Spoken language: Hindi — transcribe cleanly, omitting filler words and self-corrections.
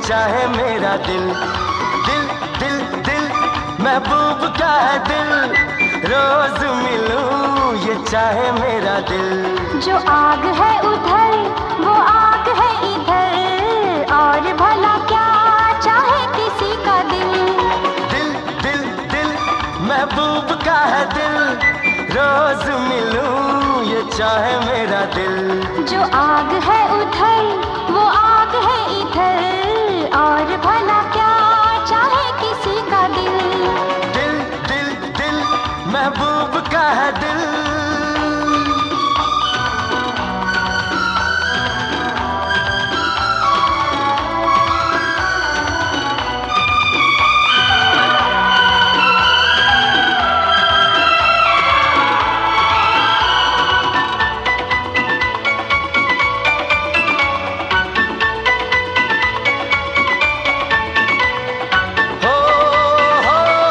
चाहे मेरा दिल। दिल दिल दिल महबूब का है दिल, रोज मिलूं ये चाहे मेरा दिल। जो आग है उधर वो आग है इधर, और भला क्या चाहे किसी का दिल। दिल दिल दिल महबूब का है दिल, रोज मिलूं ये चाहे मेरा दिल। जो आग है उधर वो आग है इधर, और भला क्या चाहे किसी का दिल। दिल दिल दिल महबूब का है दिल,